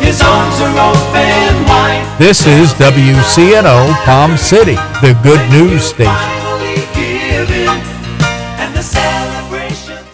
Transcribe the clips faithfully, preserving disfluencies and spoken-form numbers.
His arms are open wide. This is W C N O Palm City, the good news station. Finally given, and the celebrations.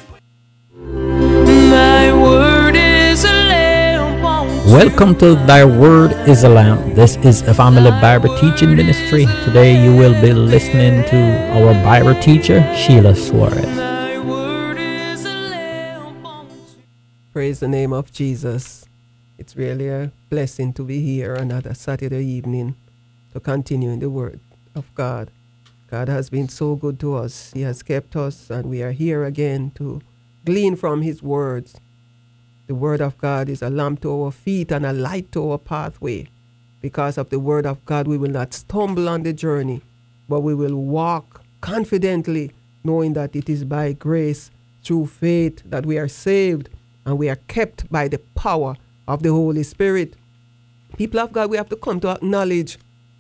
Thy word is a lamp unto Welcome to Thy Word is a Lamp. This is a family Bible teaching ministry. Today you will be listening to our Bible teacher, Sheila Suarez. Thy word is a lamp unto Praise the name of Jesus. It's really a blessing to be here another Saturday evening to continue in the Word of God. God has been so good to us. He has kept us, and we are here again to glean from His words. The Word of God is a lamp to our feet and a light to our pathway. Because of the Word of God, we will not stumble on the journey, but we will walk confidently, knowing that it is by grace, through faith, that we are saved, and we are kept by the power of the Holy Spirit. People of God, we have to come to acknowledge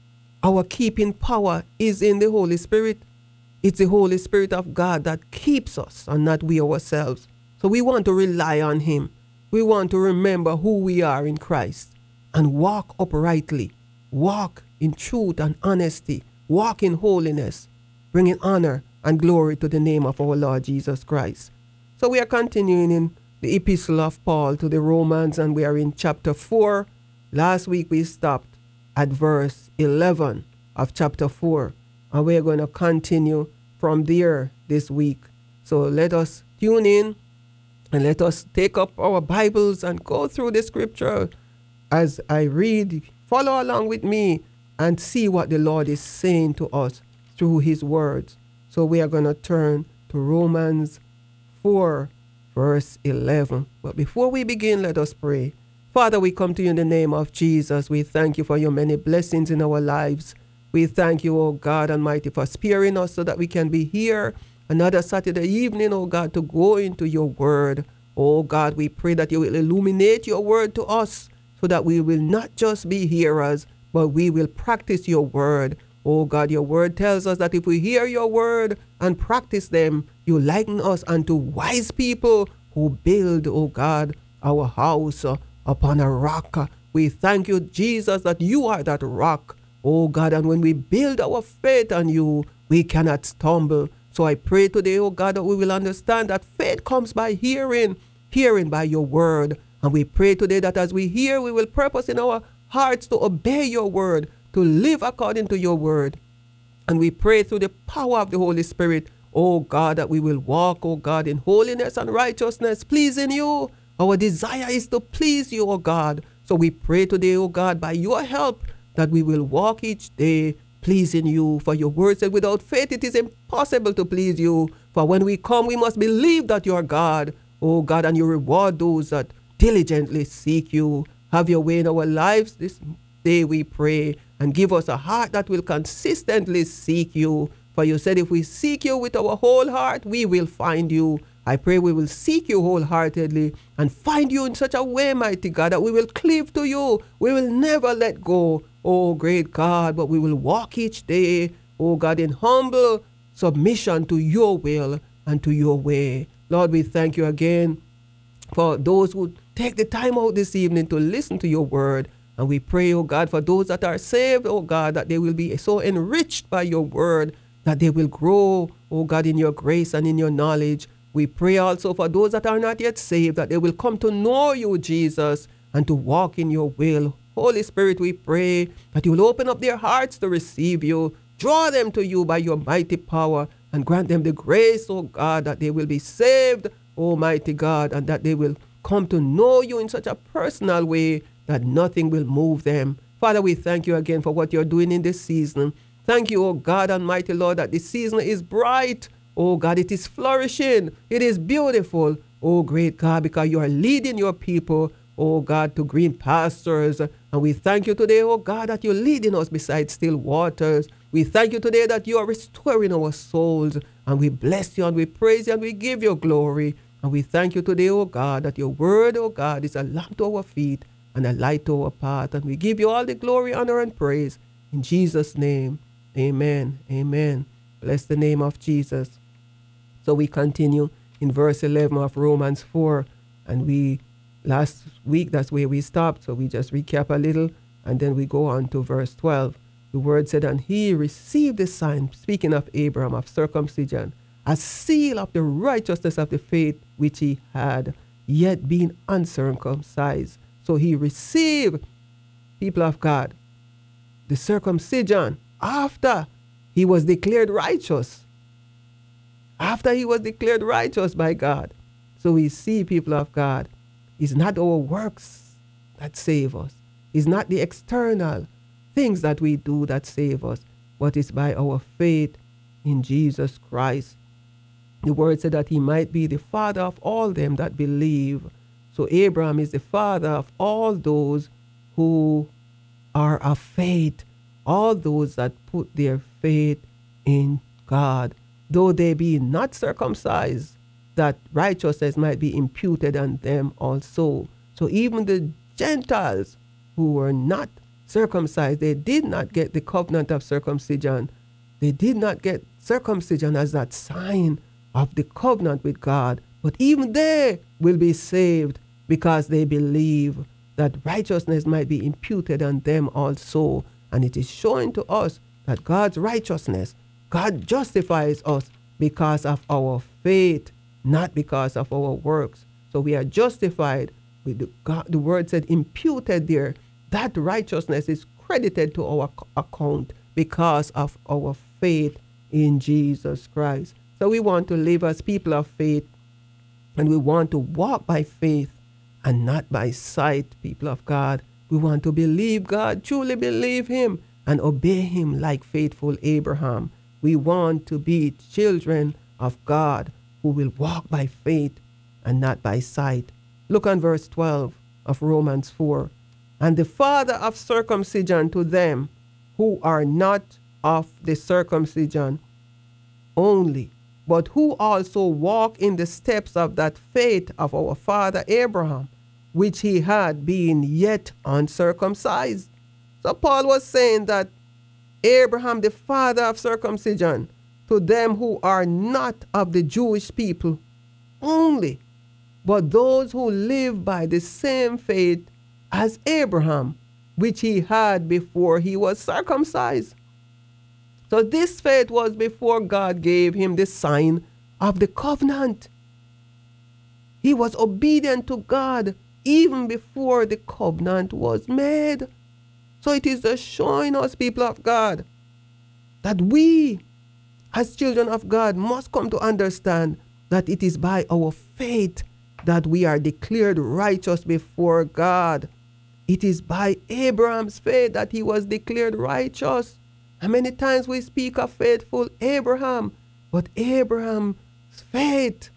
our keeping power is in the Holy Spirit. It's the Holy Spirit of God that keeps us and not we ourselves. So we want to rely on Him. We want to remember who we are in Christ and walk uprightly, walk in truth and honesty, walk in holiness, bringing honor and glory to the name of our Lord Jesus Christ. So we are continuing in the epistle of Paul to the Romans, and we are in chapter four. Last week we stopped at verse eleven of chapter four, and we're going to continue from there this week. So let us tune in and let us take up our Bibles and go through the scripture as I read. Follow along with me and see what the Lord is saying to us through His words. So we are going to turn to Romans four, verse eleven. But before we begin, let us pray. Father, we come to you in the name of Jesus. We thank you for your many blessings in our lives. We thank you, O God Almighty, for sparing us so that we can be here another Saturday evening, O God, to go into your word. O God, we pray that you will illuminate your word to us so that we will not just be hearers, but we will practice your word. Oh God, your word tells us that if we hear your word and practice them, you liken us unto wise people who build, oh God, our house uh, upon a rock. We thank you, Jesus, that you are that rock, oh God, and when we build our faith on you, we cannot stumble. So I pray today, oh God, that we will understand that faith comes by hearing, hearing by your word. And we pray today that as we hear, we will purpose in our hearts to obey your word, to live according to your word. And we pray through the power of the Holy Spirit, oh God, that we will walk, oh God, in holiness and righteousness, pleasing you. Our desire is to please you, oh God. So we pray today, oh God, by your help, that we will walk each day pleasing you. For your word said, without faith it is impossible to please you. For when we come, we must believe that you are God, oh God, and you reward those that diligently seek you. Have your way in our lives this day, we pray, and give us a heart that will consistently seek you. For you said if we seek you with our whole heart, we will find you. I pray we will seek you wholeheartedly and find you in such a way, mighty God, that we will cleave to you. We will never let go, oh great God, but we will walk each day, oh God, in humble submission to your will and to your way. Lord, we thank you again for those who take the time out this evening to listen to your word. And we pray, oh God, for those that are saved, oh God, that they will be so enriched by your word, that they will grow, oh God, in your grace and in your knowledge. We pray also for those that are not yet saved, that they will come to know you, Jesus, and to walk in your will. Holy Spirit, we pray that you will open up their hearts to receive you. Draw them to you by your mighty power and grant them the grace, oh God, that they will be saved, Almighty God, and that they will come to know you in such a personal way that nothing will move them. Father, we thank you again for what you're doing in this season. Thank you, oh God Almighty Lord, that this season is bright. Oh God, it is flourishing. It is beautiful. Oh great God, because you are leading your people, oh God, to green pastures. And we thank you today, oh God, that you're leading us beside still waters. We thank you today that you are restoring our souls. And we bless you and we praise you and we give you glory. And we thank you today, oh God, that your word, oh God, is a lamp to our feet and a light to our path. And we give you all the glory, honor, and praise. In Jesus' name, amen. Amen. Bless the name of Jesus. So we continue in verse eleven of Romans four, and we last week, that's where we stopped. So we just recap a little and then we go on to verse twelve. The word said, and he received the sign, speaking of Abraham, of circumcision, a seal of the righteousness of the faith which he had, yet being uncircumcised. So he received, people of God, the circumcision after he was declared righteous. After he was declared righteous by God. So we see, people of God, it's not our works that save us. It's not the external things that we do that save us, but it's by our faith in Jesus Christ. The word said that he might be the father of all them that believe. So Abraham is the father of all those who are of faith, all those that put their faith in God. Though they be not circumcised, that righteousness might be imputed on them also. So even the Gentiles who were not circumcised, they did not get the covenant of circumcision. They did not get circumcision as that sign of the covenant with God. But even they will be saved because they believe that righteousness might be imputed on them also. And it is showing to us that God's righteousness, God justifies us because of our faith, not because of our works. So we are justified with the, God, the word said imputed there. That righteousness is credited to our account because of our faith in Jesus Christ. So we want to live as people of faith, and we want to walk by faith and not by sight, people of God. We want to believe God, truly believe him, and obey him like faithful Abraham. We want to be children of God who will walk by faith and not by sight. Look on verse twelve of Romans four. And the father of circumcision to them who are not of the circumcision only, but who also walk in the steps of that faith of our father Abraham, which he had being yet uncircumcised. So Paul was saying that Abraham, the father of circumcision, to them who are not of the Jewish people only, but those who live by the same faith as Abraham, which he had before he was circumcised. So this faith was before God gave him the sign of the covenant. He was obedient to God even before the covenant was made. So it is just showing us, people of God, that we, as children of God, must come to understand that it is by our faith that we are declared righteous before God. It is by Abraham's faith that he was declared righteous. And many times we speak of faithful Abraham, but Abraham's faith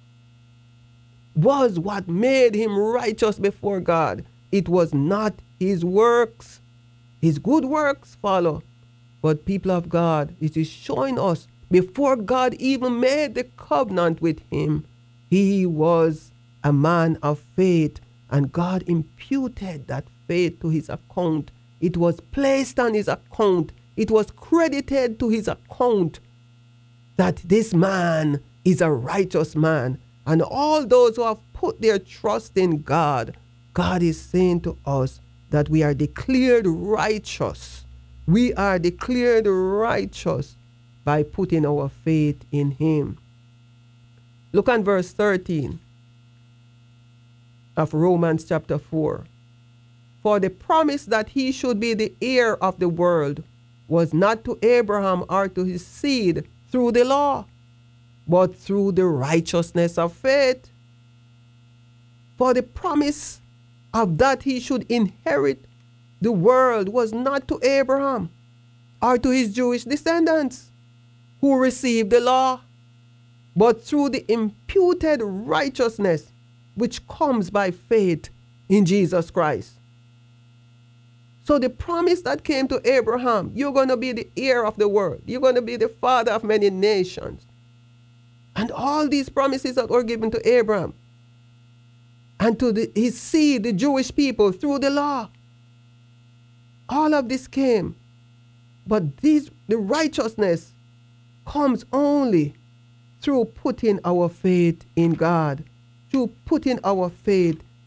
was what made him righteous before God. It was not his works. His good works follow. But people of God, it is showing us before God even made the covenant with him, he was a man of faith, and God imputed that faith to his account. It was placed on his account. It was credited to his account that this man is a righteous man. And all those who have put their trust in God, God is saying to us that we are declared righteous. We are declared righteous by putting our faith in him. Look at verse thirteen of Romans chapter four. For the promise that he should be the heir of the world was not to Abraham or to his seed through the law, but through the righteousness of faith. For the promise of that he should inherit the world was not to Abraham or to his Jewish descendants who received the law, but through the imputed righteousness which comes by faith in Jesus Christ. So the promise that came to Abraham, you're going to be the heir of the world. You're going to be the father of many nations. And all these promises that were given to Abraham and to the, his seed, the Jewish people, through the law. All of this came. But this, the righteousness comes only through putting our faith in God, through putting our faith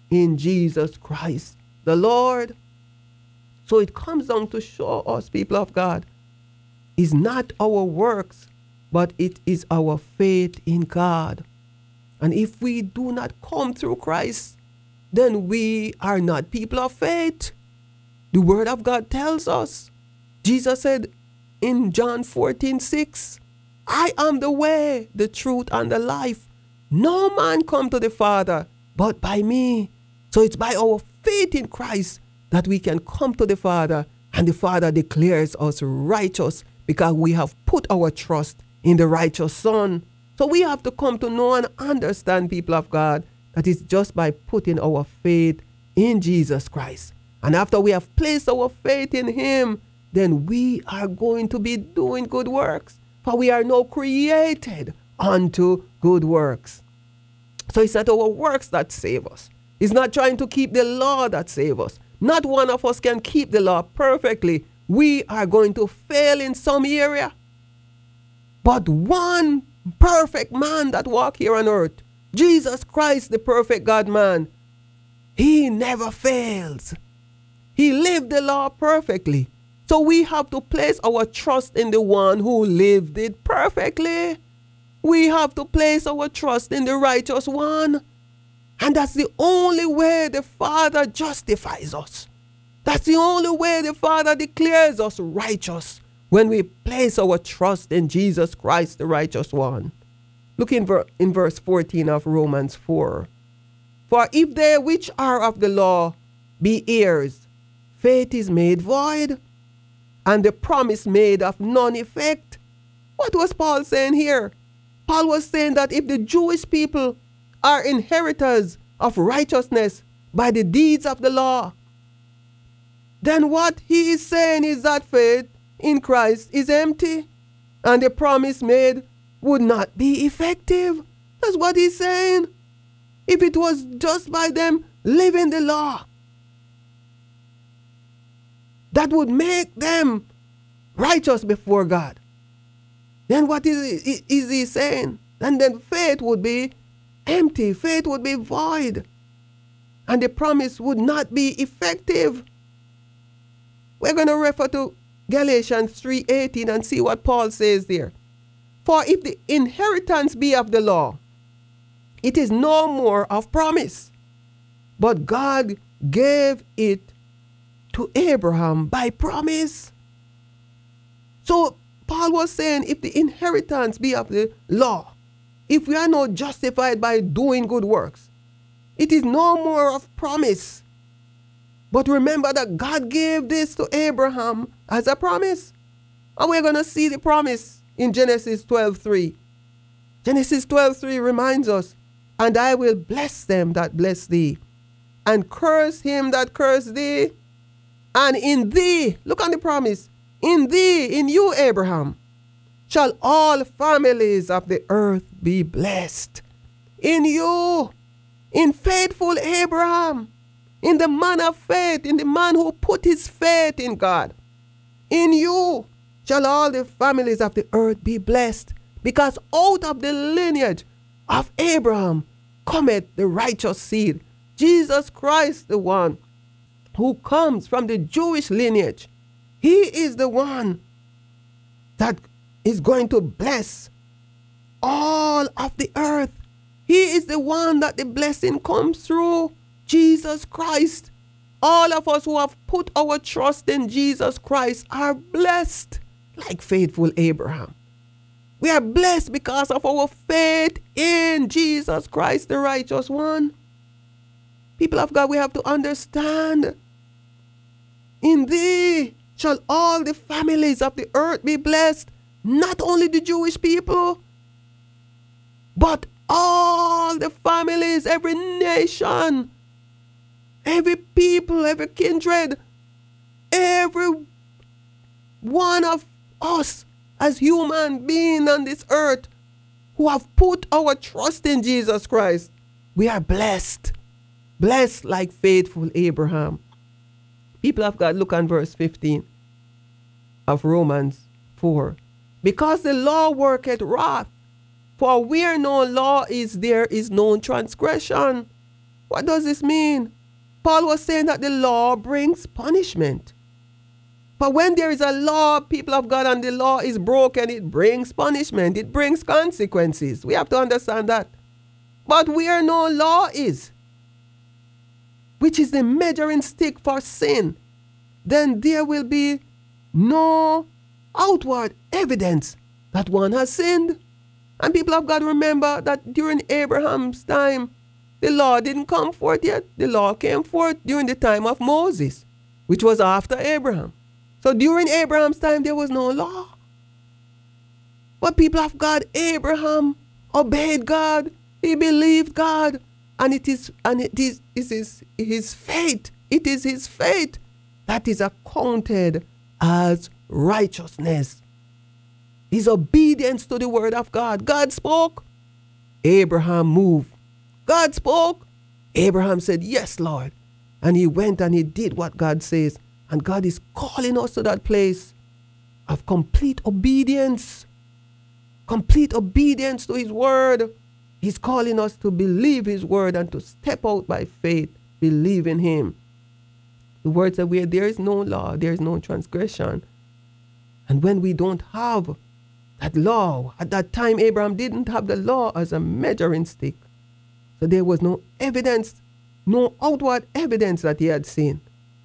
in Jesus Christ the Lord. So it comes down to show us, people of God, is not our works, but it is our faith in God. And if we do not come through Christ, then we are not people of faith. The word of God tells us. Jesus said in John fourteen six, I am the way, the truth, and the life. No man come to the Father but by me. So it's by our faith in Christ that we can come to the Father, and the Father declares us righteous because we have put our trust in the righteous Son. So we have to come to know and understand, people of God, that it's just by putting our faith in Jesus Christ. And after we have placed our faith in Him, then we are going to be doing good works. For we are now created unto good works. So it's not our works that save us. It's not trying to keep the law that save us. Not one of us can keep the law perfectly. We are going to fail in some area. But one perfect man that walk here on earth, Jesus Christ, the perfect God-man, He never fails. He lived the law perfectly. So we have to place our trust in the one who lived it perfectly. We have to place our trust in the righteous one. And that's the only way the Father justifies us. That's the only way the Father declares us righteous, when we place our trust in Jesus Christ, the righteous one. Look in, ver- in verse fourteen of Romans four. For if they which are of the law be heirs, faith is made void, and the promise made of none effect. What was Paul saying here? Paul was saying that if the Jewish people are inheritors of righteousness by the deeds of the law, then what he is saying is that faith in Christ is empty, and the promise made would not be effective. That's what he's saying. If it was just by them living the law, that would make them righteous before God, then what is, is he saying? And then faith would be empty. Faith would be void. And the promise would not be effective. We're going to refer to Galatians three eighteen and see what Paul says there. For if the inheritance be of the law, it is no more of promise, but God gave it to Abraham by promise. So Paul was saying, if the inheritance be of the law, if we are not justified by doing good works, it is no more of promise. But remember that God gave this to Abraham as a promise. And we're going to see the promise in Genesis twelve three. Genesis twelve three reminds us, and I will bless them that bless thee, and curse him that curse thee. And in thee, look on the promise, in thee, in you, Abraham, shall all families of the earth be blessed. In you, in faithful Abraham, in the man of faith, in the man who put his faith in God. In you shall all the families of the earth be blessed, because out of the lineage of Abraham cometh the righteous seed, Jesus Christ, the one who comes from the Jewish lineage. He is the one that is going to bless all of the earth. He is the one that the blessing comes through, Jesus Christ. All of us who have put our trust in Jesus Christ are blessed like faithful Abraham. We are blessed because of our faith in Jesus Christ, the righteous one. People of God, we have to understand, in thee shall all the families of the earth be blessed. Not only the Jewish people, but all the families, every nation, every people, every kindred, every one of us as human beings on this earth who have put our trust in Jesus Christ. We are blessed. Blessed like faithful Abraham. People of God, look on verse fifteen of Romans four. Because the law worketh wrath, for where no law is, there is no transgression. What does this mean? Paul was saying that the law brings punishment. But when there is a law, people of God, and the law is broken, it brings punishment. It brings consequences. We have to understand that. But where no law is, which is the measuring stick for sin, then there will be no outward evidence that one has sinned. And people of God, remember that during Abraham's time, the law didn't come forth yet. The law came forth during the time of Moses, which was after Abraham. So during Abraham's time, there was no law. But people of God, Abraham obeyed God. He believed God. And it is and it is, it is his faith. It is his faith that is accounted as righteousness. His obedience to the word of God. God spoke. Abraham moved. God spoke. Abraham said, yes, Lord. And he went and he did what God says. And God is calling us to that place of complete obedience. Complete obedience to his word. He's calling us to believe his word and to step out by faith, believe in him. The word said, where there is no law, there is no transgression. And when we don't have that law, at that time Abraham didn't have the law as a measuring stick. So there was no evidence, no outward evidence that he had seen.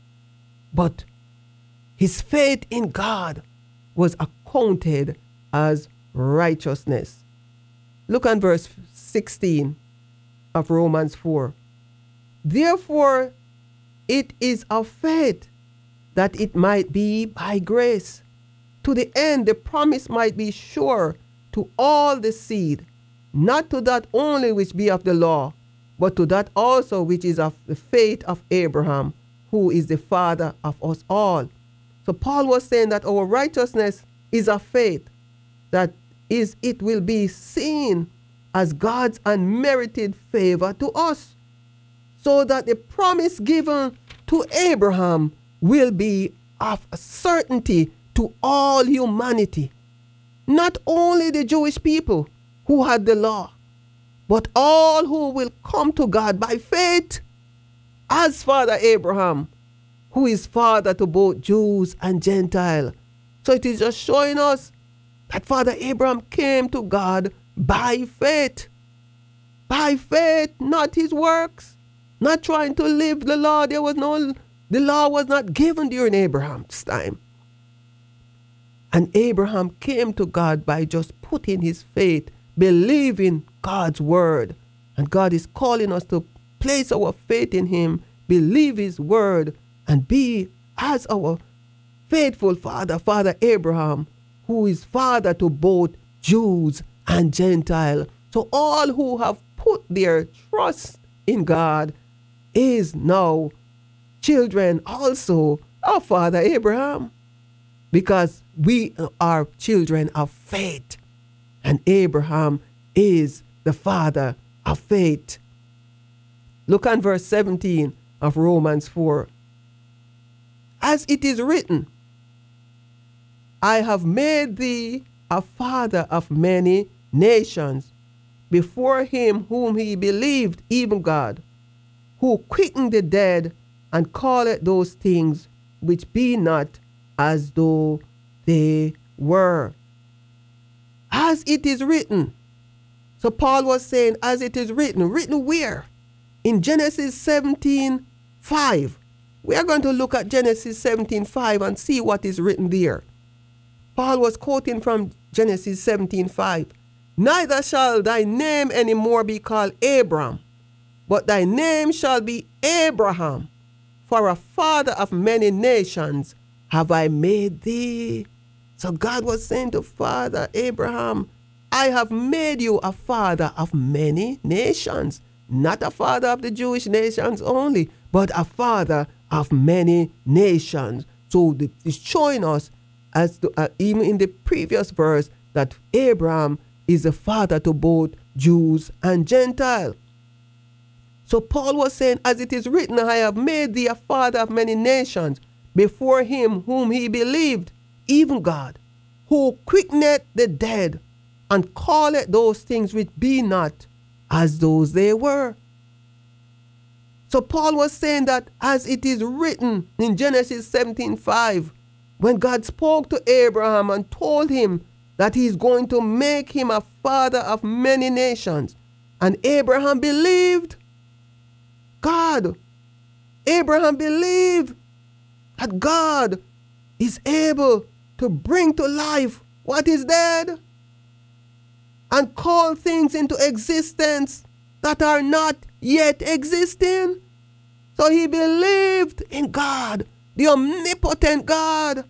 But his faith in God was accounted as righteousness. Look at verse sixteen of Romans four. Therefore, it is of faith that it might be by grace, to the end the promise might be sure to all the seed, not to that only which be of the law, but to that also which is of the faith of Abraham, who is the father of us all. So Paul was saying that our righteousness is of faith, that is, it will be seen as God's unmerited favor to us, so that the promise given to Abraham will be of certainty to all humanity, not only the Jewish people who had the law, but all who will come to God by faith, as Father Abraham, who is father to both Jews and Gentile. So it is just showing us that Father Abraham came to God by faith. By faith, not his works. Not trying to live the law. There was no, the law was not given during Abraham's time. And Abraham came to God by just putting his faith, believing God's word. And God is calling us to place our faith in him, believe his word, and be as our faithful father, Father Abraham, who is father to both Jews and Gentile. So all who have put their trust in God is now children also of Father Abraham, because we are children of faith, and Abraham is the father of faith. Look at verse seventeen of Romans four. As it is written, I have made thee a father of many nations, before him whom he believed, even God, who quickened the dead and calleth those things which be not as though they were. As it is written. So Paul was saying, as it is written. Written where? In Genesis seventeen five. We are going to look at Genesis seventeen five and see what is written there. Paul was quoting from Genesis seventeen five. Neither shall thy name any more be called Abram, but thy name shall be Abraham, for a father of many nations have I made thee. So God was saying to Father Abraham, I have made you a father of many nations, not a father of the Jewish nations only, but a father of many nations. So it's showing us, as to, uh, even in the previous verse, that Abraham is a father to both Jews and Gentiles. So Paul was saying, as it is written, I have made thee a father of many nations, before him whom he believed, even God, who quickeneth the dead, and calleth those things which be not as those they were. So Paul was saying that as it is written in Genesis seventeen five, when God spoke to Abraham and told him that he's going to make him a father of many nations, and Abraham believed God. Abraham believed that God is able to bring to life what is dead and call things into existence that are not yet existing. So he believed in God, the omnipotent God.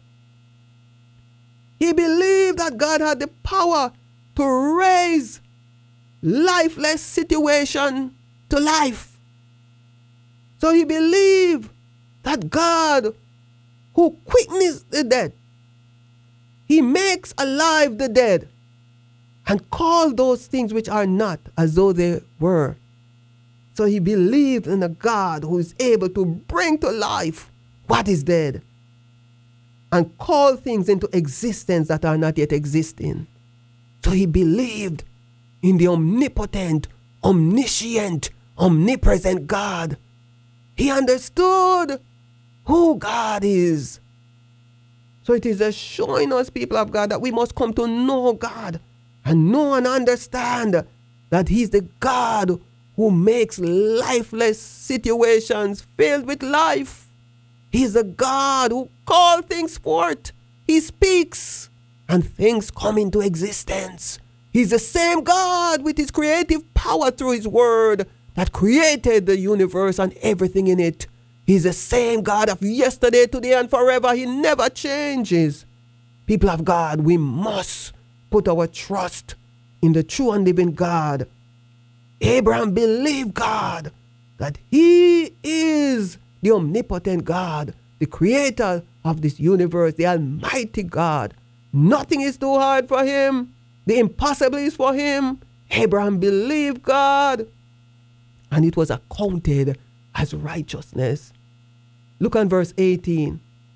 He believed that God had the power to raise lifeless situation to life. So he believed that God, who quickens the dead, he makes alive the dead and call those things which are not as though they were. So he believed in a God who is able to bring to life what is dead and call things into existence that are not yet existing. So he believed in the omnipotent, omniscient, omnipresent God. He understood who God is. So it is a showing us, people of God, that we must come to know God and know and understand that he's the God who makes lifeless situations filled with life. He's a God who calls things forth. He speaks and things come into existence. He's the same God with his creative power through his word that created the universe and everything in it. He's the same God of yesterday, today, and forever. He never changes. People of God, we must put our trust in the true and living God. Abraham believed God, that he is the omnipotent God, the creator of this universe, the almighty God. Nothing is too hard for him. The impossible is for him. Abraham believed God, and it was accounted as righteousness. Look at verse eighteen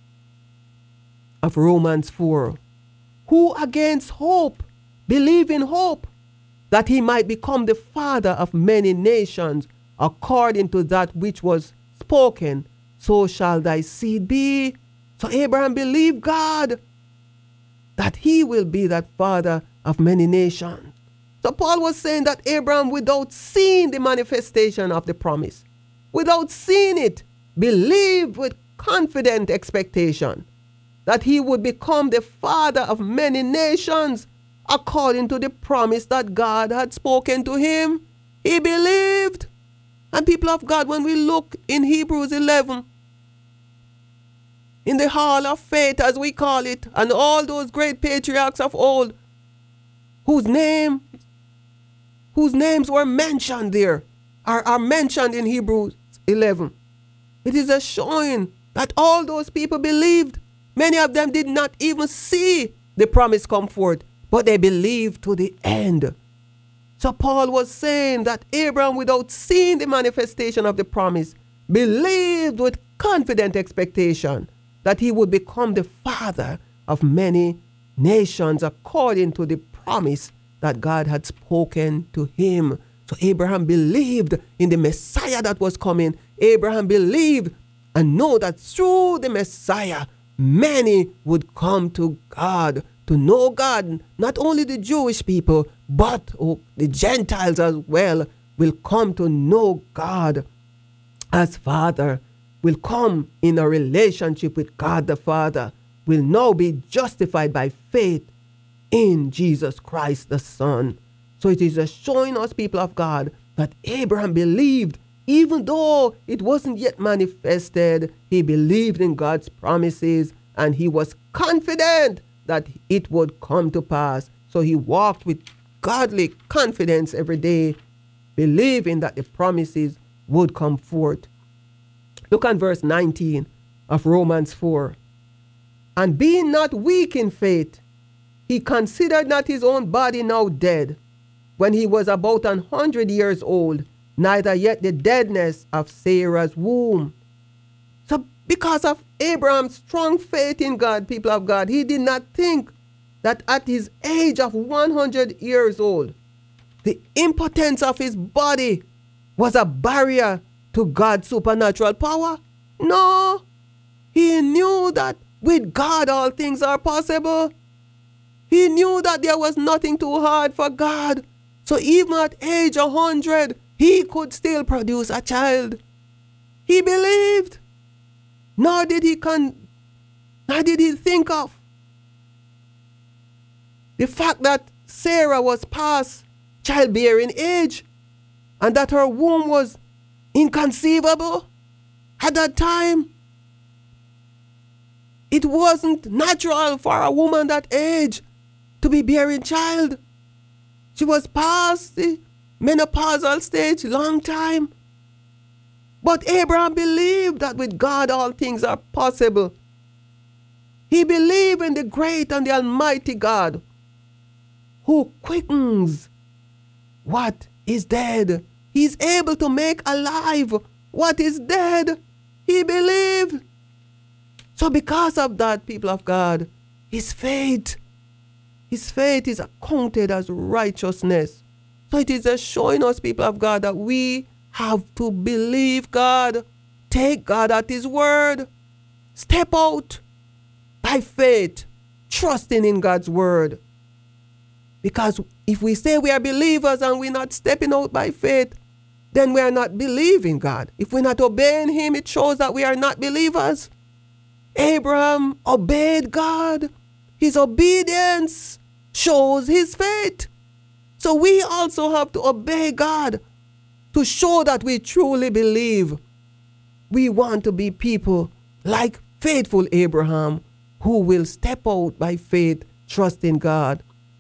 of Romans four. Who against hope believe in hope, that he might become the father of many nations, according to that which was spoken, so shall thy seed be. So Abraham believed God, that he will be that father of many nations. So Paul was saying that Abraham, without seeing the manifestation of the promise, without seeing it, believed with confident expectation that he would become the father of many nations according to the promise that God had spoken to him. He believed. And people of God, when we look in Hebrews eleven, in the hall of faith as we call it, and all those great patriarchs of old, whose name, whose names were mentioned there, are, are mentioned in Hebrews eleven. It is a showing that all those people believed. Many of them did not even see the promise come forth, but they believed to the end. So Paul was saying that Abraham, without seeing the manifestation of the promise, believed with confident expectation that he would become the father of many nations according to the promise that God had spoken to him. So Abraham believed in the Messiah that was coming. Abraham believed and know that through the Messiah, many would come to God, to know God. Not only the Jewish people, but oh, the Gentiles as well will come to know God as Father, will come in a relationship with God the Father, will now be justified by faith in Jesus Christ the Son. So it is a showing us, people of God, that Abraham believed, even though it wasn't yet manifested, he believed in God's promises and he was confident that it would come to pass. So he walked with godly confidence every day, believing that the promises would come forth. Look at verse nineteen of Romans four. And being not weak in faith, he considered not his own body now dead, when he was about an hundred years old, neither yet the deadness of Sarah's womb. So because of Abraham's strong faith in God, people of God, he did not think that at his age of one hundred years old, the impotence of his body was a barrier to God's supernatural power? No. He knew that with God all things are possible. He knew that there was nothing too hard for God. So even at age one hundred, he could still produce a child. He believed. Nor did he con- nor did he think of the fact that Sarah was past childbearing age and that her womb was inconceivable at that time. It wasn't natural for a woman that age to be bearing child. She was past the menopausal stage long time. But Abraham believed that with God all things are possible. He believed in the great and the almighty God who quickens what is dead. He's able to make alive what is dead. He believed. So because of that, people of God, his faith, his faith is accounted as righteousness. So it is just showing us, people of God, that we have to believe God. Take God at his word. Step out by faith, trusting in God's word. Because if we say we are believers and we're not stepping out by faith, then we are not believing God. If we're not obeying him, it shows that we are not believers. Abraham obeyed God. His obedience shows his faith. So we also have to obey God to show that we truly believe. We want to be people like faithful Abraham who will step out by faith, trusting God.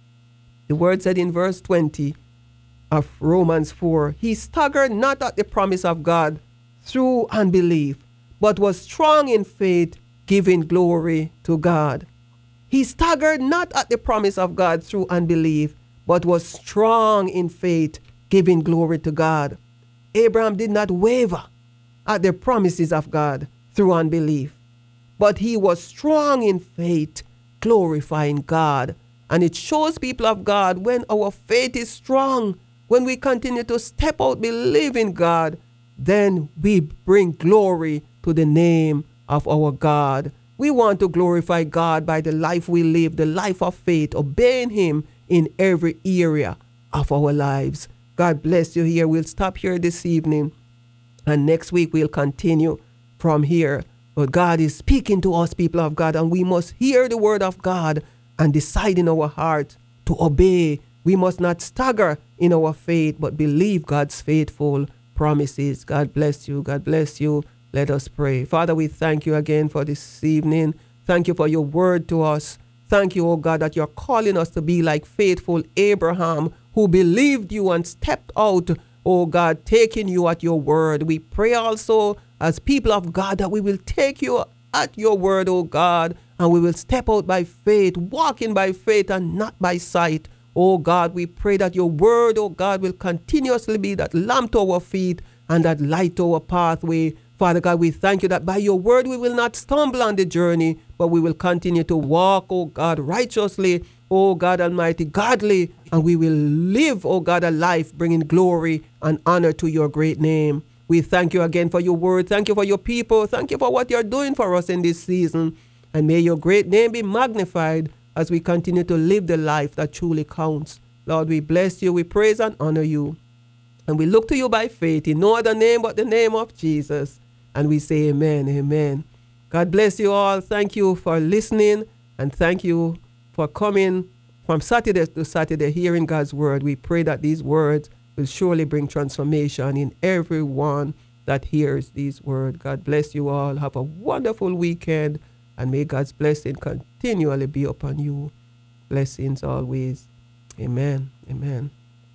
The word said in verse twenty of Romans four, he staggered not at the promise of God through unbelief, but was strong in faith, giving glory to God. He staggered not at the promise of God through unbelief, but was strong in faith, giving glory to God. Abraham did not waver at the promises of God through unbelief, but he was strong in faith, glorifying God. And it shows, people of God, when our faith is strong, when we continue to step out believing God, then we bring glory to the name of our God. We want to glorify God by the life we live, the life of faith, obeying him in every area of our lives. God bless you here. We'll stop here this evening, and next week we'll continue from here. But God is speaking to us, people of God, and we must hear the word of God and decide in our heart to obey. We must not stagger in our faith, but believe God's faithful promises. God bless you. God bless you. Let us pray. Father, we thank you again for this evening. Thank you for your word to us. Thank you, oh God, that you're calling us to be like faithful Abraham, who believed you and stepped out, oh God, taking you at your word. We pray also as people of God that we will take you at your word, oh God, and we will step out by faith, walking by faith and not by sight. Oh God, we pray that your word, oh God, will continuously be that lamp to our feet and that light to our pathway. Father God, we thank you that by your word we will not stumble on the journey, but we will continue to walk, oh God, righteously, oh God Almighty, godly, and we will live, oh God, a life bringing glory and honor to your great name. We thank you again for your word. Thank you for your people. Thank you for what you're doing for us in this season. And may your great name be magnified as we continue to live the life that truly counts. Lord, we bless you, we praise and honor you. And we look to you by faith in no other name but the name of Jesus. And we say amen, amen. God bless you all. Thank you for listening. And thank you for coming from Saturday to Saturday, hearing God's word. We pray that these words will surely bring transformation in everyone that hears these words. God bless you all. Have a wonderful weekend. And may God's blessing continually be upon you. Blessings always. Amen. Amen.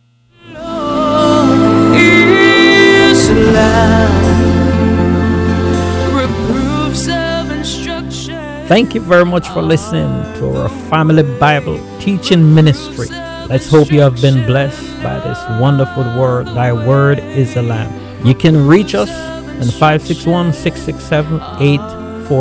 Lord is a lamb, reproofs of instruction. Thank you very much for listening to our Family Bible Teaching Ministry. Let's hope you have been blessed by this wonderful word. Thy word is a lamp. You can reach us on five six one, six six seven, eight